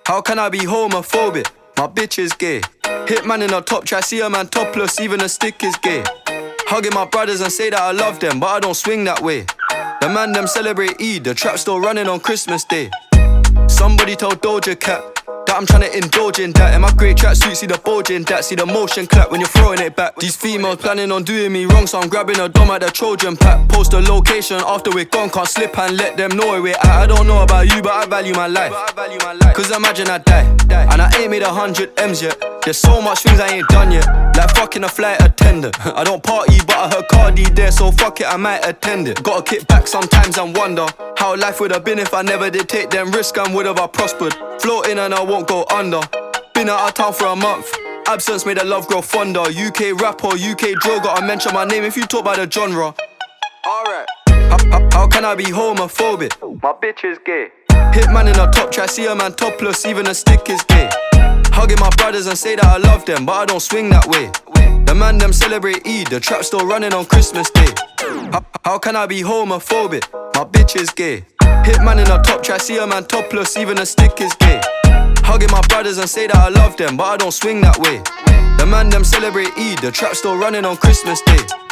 How can I be homophobic? My bitch is gay. Hitman in a top try, see a man topless, even a stick is gay. Hugging my brothers and say that I love them, but I don't swing that way. The man them celebrate Eid, the trap still running on Christmas Day. Somebody told Doja Cat that I'm tryna indulge in that. In my grey tracksuit, see the bulge in that. See the motion clap when you're throwing it back. These females planning on doing me wrong, so I'm grabbing a dom at the Trojan pack. Post a location after we're gone, can't slip and let them know where we're at. I don't know about you, but I value my life. Cause imagine I die, and I ain't made 100 M's yet. There's so much things I ain't done yet, like fucking a flight attendant. I don't party, but I heard Cardi there, so fuck it, I might attend it. Gotta kick back sometimes and wonder how life would have been if I never did take them risks, and would have I prospered. Floating and I won't go under. Been out of town for a month, absence made the love grow fonder. UK rap or UK drill, gotta mention my name if you talk about the genre. Alright. How can I be homophobic? My bitch is gay. Hitman in a top try, see a man topless, even a stick is gay. Hugging my brothers and say that I love them, but I don't swing that way. The man them celebrate Eid, the trap still running on Christmas Day. How can I be homophobic? My bitch is gay. Hitman in a top try, see a man topless, even a stick is gay. Hugging my brothers and say that I love them, but I don't swing that way. The man them celebrate Eid, the trap still running on Christmas Day.